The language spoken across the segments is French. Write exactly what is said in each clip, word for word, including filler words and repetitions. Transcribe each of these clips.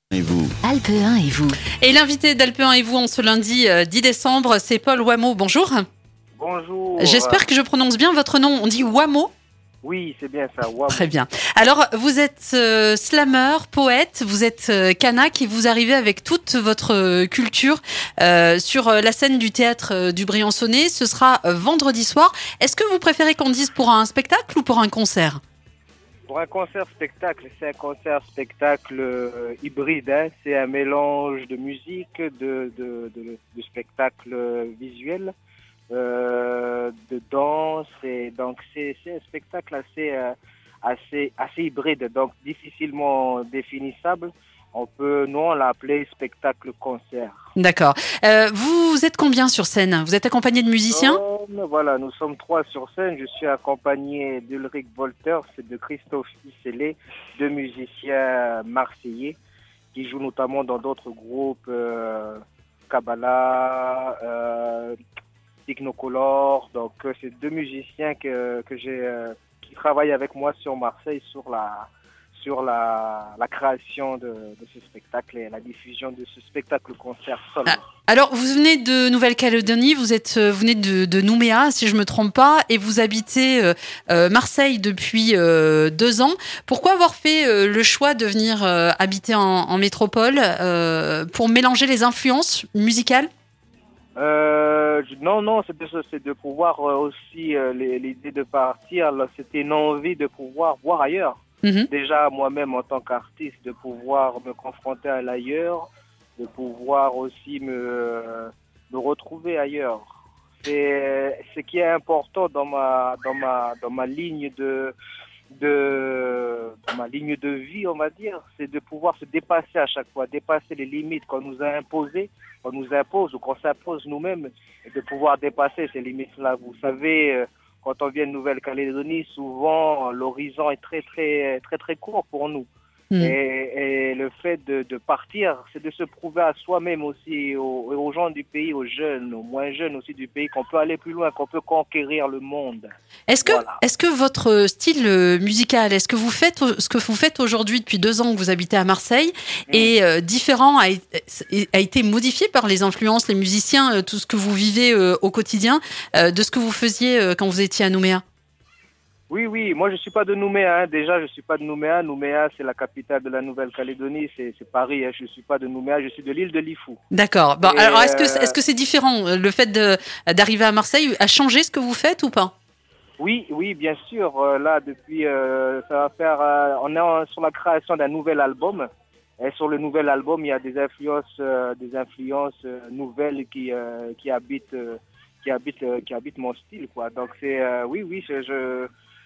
Et vous? Alpe un et vous. Et l'invité d'Alpe un et vous en ce lundi euh, dix décembre, c'est Paul Wameau. Bonjour. Bonjour. J'espère que je prononce bien votre nom. On dit Wameau? Oui, c'est bien ça. Wameau. Très bien. Alors, vous êtes euh, slammer, poète, vous êtes euh, kanak et vous arrivez avec toute votre euh, culture euh, sur euh, la scène du théâtre euh, du Briançonnais. Ce sera euh, vendredi soir. Est-ce que vous préférez qu'on dise pour un spectacle ou pour un concert? Pour un concert-spectacle, c'est un concert-spectacle euh, hybride. Hein. C'est un mélange de musique, de, de, de, de spectacle visuel, euh, de danse. Et donc, c'est, c'est un spectacle assez, euh, assez, assez hybride, donc difficilement définissable. On peut, nous, on l'a appelé spectacle-concert. D'accord. Euh, vous êtes combien sur scène? Vous êtes accompagné de musiciens? Nous, voilà, nous sommes trois sur scène. Je suis accompagné d'Ulrich Wolters et de Christophe Isselé, deux musiciens marseillais qui jouent notamment dans d'autres groupes, euh, Kabbalah, euh, Technocolor. Donc, euh, c'est deux musiciens que, que j'ai, euh, qui travaillent avec moi sur Marseille, sur la sur la, la création de, de ce spectacle et la diffusion de ce spectacle-concert solo. Ah, alors, vous venez de Nouvelle-Calédonie, vous êtes, vous venez de, de Nouméa, si je me trompe pas, et vous habitez euh, euh, Marseille depuis euh, deux ans. Pourquoi avoir fait euh, le choix de venir euh, habiter en, en métropole euh, pour mélanger les influences musicales? Euh, non, non, c'est de, c'est de pouvoir euh, aussi euh, les, l'idée de partir. Là, c'était une envie de pouvoir voir ailleurs. Mmh. Déjà, moi-même, en tant qu'artiste, de pouvoir me confronter à l'ailleurs, de pouvoir aussi me, me retrouver ailleurs. C'est ce qui est important dans ma, dans ma, dans ma ligne de, de, dans ma ligne de vie, on va dire, c'est de pouvoir se dépasser à chaque fois, dépasser les limites qu'on nous a imposées, qu'on nous impose ou qu'on s'impose nous-mêmes, et de pouvoir dépasser ces limites-là. Vous savez, quand on vient de Nouvelle-Calédonie, souvent l'horizon est très très très très court pour nous. Mmh. Et, et le fait de, de partir, c'est de se prouver à soi-même aussi, aux, aux gens du pays, aux jeunes, aux moins jeunes aussi du pays, qu'on peut aller plus loin, qu'on peut conquérir le monde. Est-ce que, voilà. Est-ce que votre style musical, est-ce que vous faites ce que vous faites aujourd'hui depuis deux ans que vous habitez à Marseille, mmh. est euh, différent, a, a été modifié par les influences, les musiciens, euh, tout ce que vous vivez euh, au quotidien, euh, de ce que vous faisiez euh, quand vous étiez à Nouméa? Oui, oui, moi je suis pas de Nouméa, hein. Déjà je suis pas de Nouméa, Nouméa c'est la capitale de la Nouvelle-Calédonie, c'est, c'est Paris, hein. Je suis pas de Nouméa, je suis de l'île de Lifou. D'accord, bon, alors est-ce que, est-ce que c'est différent, le fait de, d'arriver à Marseille a changé ce que vous faites ou pas? Oui, oui, bien sûr, euh, là depuis, euh, ça va faire, euh, on est en, sur la création d'un nouvel album, et sur le nouvel album il y a des influences, euh, des influences euh, nouvelles qui, euh, qui habitent, euh, qui habitent, euh, qui habitent mon style, quoi. Donc c'est, euh, oui, oui, je... je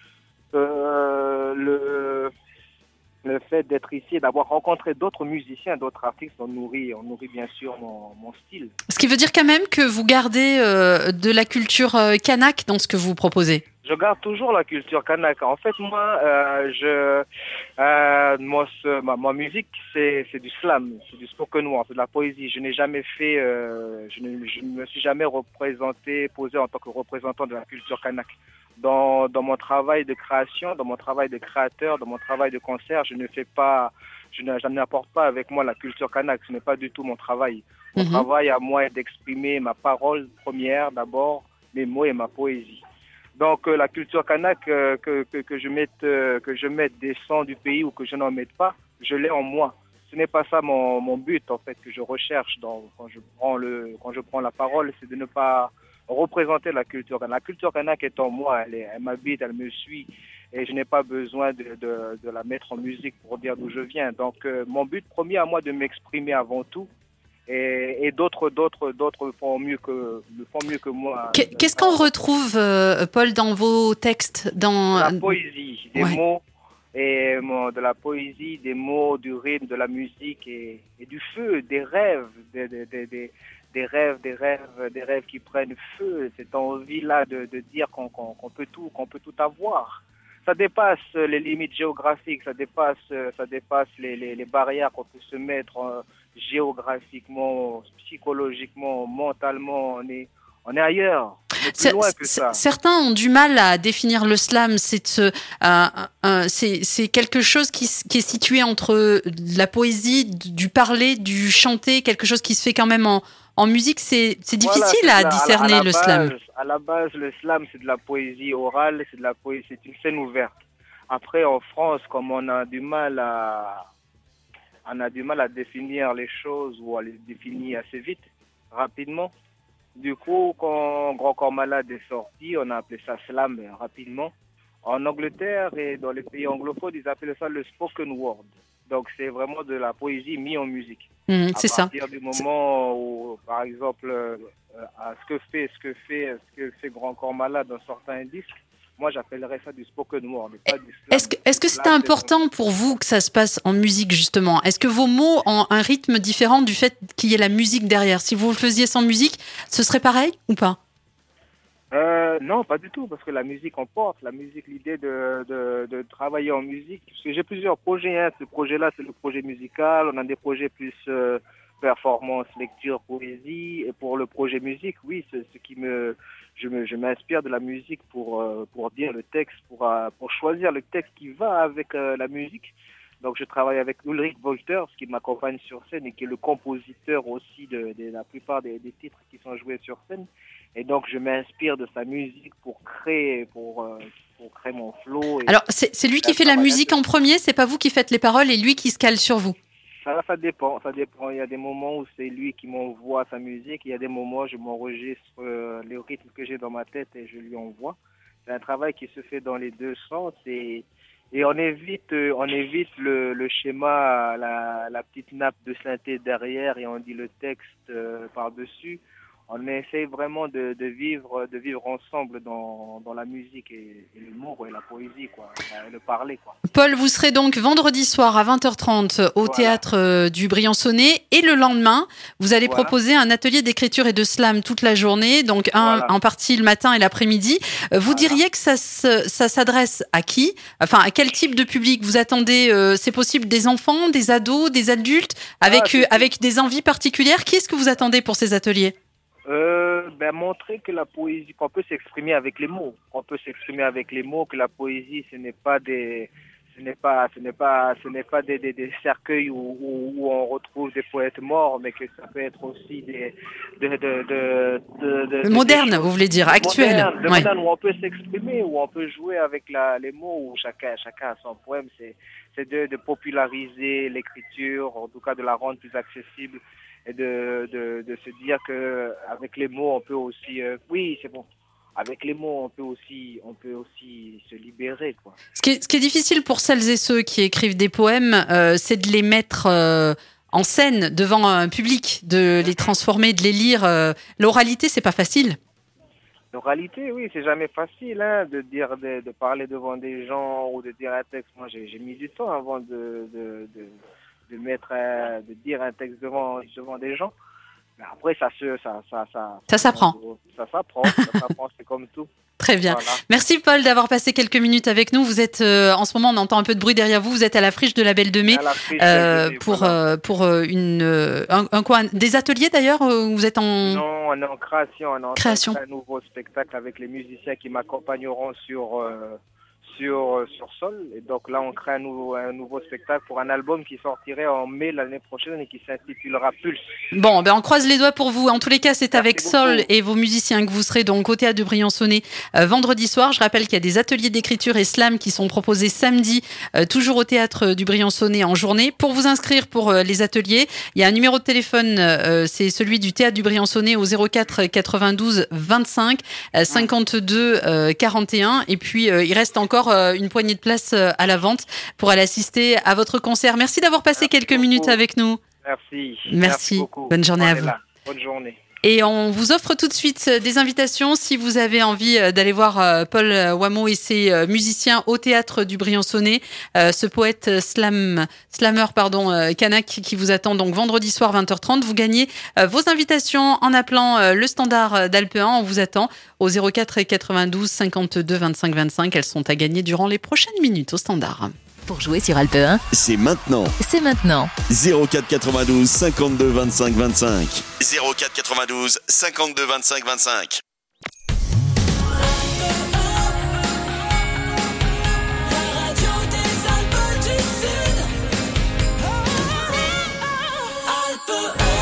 Euh, le, le fait d'être ici et d'avoir rencontré d'autres musiciens, d'autres artistes, on nourrit, on nourrit bien sûr mon, mon style. Ce qui veut dire quand même que vous gardez euh, de la culture euh, kanak dans ce que vous proposez. Je garde toujours la culture kanak. En fait, moi, euh, je, euh, moi, ce, ma, ma musique, c'est, c'est du slam, c'est du spoken word, c'est de la poésie. Je n'ai jamais fait, euh, je ne je me suis jamais représenté, posé en tant que représentant de la culture kanak. Dans, dans mon travail de création, dans mon travail de créateur, dans mon travail de concert, je ne fais pas, je, ne, je n'apporte pas avec moi la culture kanak. Ce n'est pas du tout mon travail. Mon mm-hmm. travail à moi est d'exprimer ma parole première, d'abord, mes mots et ma poésie. Donc euh, la culture kanak, euh, que, que, que, je mette, euh, que je mette des sons du pays ou que je n'en mette pas, je l'ai en moi. Ce n'est pas ça mon, mon but, en fait, que je recherche dans, quand, je prends le, quand je prends la parole, c'est de ne pas représenter la culture kanak. La culture kanak est en moi, elle, est, elle m'habite, elle me suit et je n'ai pas besoin de, de, de la mettre en musique pour dire d'où je viens. Donc euh, mon but premier à moi de m'exprimer avant tout. Et, et d'autres, d'autres, d'autres font mieux que, le font mieux que moi. Qu'est-ce qu'on retrouve, euh, Paul, dans vos textes, dans la poésie, des ouais. mots, et bon, de la poésie, des mots, du rythme, de la musique et, et du feu, des rêves, des, des, des, des, des rêves, des rêves, des rêves qui prennent feu. Cette envie-là de, de dire qu'on, qu'on, qu'on peut tout, qu'on peut tout avoir. Ça dépasse les limites géographiques, ça dépasse, ça dépasse les, les, les barrières qu'on peut se mettre euh, géographiquement, psychologiquement, mentalement. On est, on est ailleurs. plus loin que ça. Certains ont du mal à définir le slam. C'est, euh, euh, c'est, c'est quelque chose qui, qui est situé entre la poésie, du parler, du chanter, quelque chose qui se fait quand même en, en musique. C'est, c'est difficile voilà, c'est à la, discerner à la le base, slam. À la base, le slam, c'est de la poésie orale, c'est de la poésie, c'est une scène ouverte. Après, en France, comme on a du mal à, on a du mal à définir les choses ou à les définir assez vite, rapidement. Du coup, quand Grand Corps Malade est sorti, on a appelé ça slam rapidement. En Angleterre et dans les pays anglophones, ils appellent ça le spoken word. Donc, c'est vraiment de la poésie mise en musique. Mmh, c'est ça. À partir du moment où, par exemple, euh, à ce que fait, ce que fait, ce que fait Grand Corps Malade dans certains disques, moi, j'appellerais ça du spoken word, pas du slam. Est-ce que, est-ce que c'est important pour vous que ça se passe en musique, justement? Est-ce que vos mots ont un rythme différent du fait qu'il y ait la musique derrière? Si vous le faisiez sans musique, ce serait pareil ou pas? Euh, non, pas du tout, parce que la musique emporte. La musique, l'idée de, de, de travailler en musique. Parce que j'ai plusieurs projets. Hein. Ce projet-là, c'est le projet musical. On a des projets plus euh, performance, lecture, poésie. Et pour le projet musique, oui, c'est ce qui me, je me, je m'inspire de la musique pour euh, pour dire le texte, pour euh, pour choisir le texte qui va avec euh, la musique. Donc, je travaille avec Ulrich Wolters, qui m'accompagne sur scène et qui est le compositeur aussi de, de la plupart des, des titres qui sont joués sur scène. Et donc, je m'inspire de sa musique pour créer, pour, euh, pour créer mon flow. Et alors, c'est, c'est lui qui fait la musique en premier, c'est pas vous qui faites les paroles et lui qui se cale sur vous? Ça, ça dépend, ça dépend. Il y a des moments où c'est lui qui m'envoie sa musique. Il y a des moments où je m'enregistre euh, les rythmes que j'ai dans ma tête et je lui envoie. C'est un travail qui se fait dans les deux sens et, et on évite, euh, on évite le, le schéma, la, la petite nappe de synthé derrière et on dit le texte euh, par-dessus. On essaie vraiment de, de vivre, de vivre ensemble dans, dans la musique et, et l'humour et la poésie, quoi, et le parler, quoi. Paul, vous serez donc vendredi soir à vingt heures trente au voilà. théâtre du Briançonnet et le lendemain, vous allez voilà. proposer un atelier d'écriture et de slam toute la journée, donc un voilà. en partie le matin et l'après-midi. Vous voilà. diriez que ça, ça s'adresse à qui? Enfin, à quel type de public vous attendez? euh, C'est possible des enfants, des ados, des adultes, avec, ah, euh, avec des envies particulières? Qui est-ce que vous attendez pour ces ateliers? Euh, ben montrer que la poésie, qu'on peut s'exprimer avec les mots, qu'on peut s'exprimer avec les mots, que la poésie, ce n'est pas des, ce n'est pas, ce n'est pas, ce n'est pas des, des, des cercueils où, où, où on retrouve des poètes morts, mais que ça peut être aussi des, de, de, de, de, de moderne, vous voulez dire, actuel, moderne, de ouais. moderne, où on peut s'exprimer, où on peut jouer avec la, les mots, où chacun, chacun a son poème. C'est, c'est de, de populariser l'écriture, en tout cas de la rendre plus accessible. Et de, de, de se dire que avec les mots on peut aussi euh, oui c'est bon avec les mots on peut aussi on peut aussi se libérer, quoi. Ce qui est, ce qui est difficile pour celles et ceux qui écrivent des poèmes, euh, c'est de les mettre euh, en scène devant un public, de les transformer, de les lire. Euh, l'oralité, c'est pas facile. L'oralité, oui, c'est jamais facile, hein, de dire de, de parler devant des gens ou de dire un texte. Moi, j'ai, j'ai mis du temps avant de, de, de de mettre un, de dire un texte devant devant des gens. Mais après ça se ça ça ça ça s'apprend. Ça s'apprend, ça s'apprend, c'est comme tout. Très bien. Voilà. Merci Paul d'avoir passé quelques minutes avec nous. Vous êtes euh, en ce moment, on entend un peu de bruit derrière vous. Vous êtes à la friche de la Belle de Mai euh, pour voilà. euh, pour une un, un quoi des ateliers d'ailleurs. Vous êtes en non, on est en création, on est en création. Un nouveau spectacle avec les musiciens qui m'accompagneront sur euh, sur sur Sol, et donc là on crée un nouveau un nouveau spectacle pour un album qui sortirait en mai l'année prochaine et qui s'intitulera Pulse. Bon, ben on croise les doigts pour vous. En tous les cas, c'est Merci avec beaucoup. Sol et vos musiciens que vous serez donc au théâtre de Briançonnet euh, vendredi soir. Je rappelle qu'il y a des ateliers d'écriture et slam qui sont proposés samedi, euh, toujours au théâtre du Briançonnet en journée. Pour vous inscrire pour euh, les ateliers, il y a un numéro de téléphone, euh, c'est celui du théâtre du Briançonnet au zéro quatre quatre-vingt-douze vingt-cinq cinquante-deux quarante et un. Et puis euh, il reste encore une poignée de places à la vente pour aller assister à votre concert. Merci d'avoir passé Merci quelques beaucoup. minutes avec nous. Merci. Merci. Merci beaucoup. Bonne journée à vous. Là. Bonne journée. Et on vous offre tout de suite des invitations si vous avez envie d'aller voir Paul Wameau et ses musiciens au théâtre du Briançonnet. Ce poète slam, slammer pardon, kanak qui vous attend donc vendredi soir vingt heures trente. Vous gagnez vos invitations en appelant le standard d'Alpe un. On vous attend au zéro quatre quatre-vingt-douze cinquante-deux vingt-cinq vingt-cinq. Elles sont à gagner durant les prochaines minutes au standard. Pour jouer sur Alpe un, c'est maintenant. C'est maintenant. zéro quatre quatre-vingt-douze cinquante-deux vingt-cinq vingt-cinq. zéro quatre quatre-vingt-douze cinquante-deux vingt-cinq vingt-cinq. oh, oh.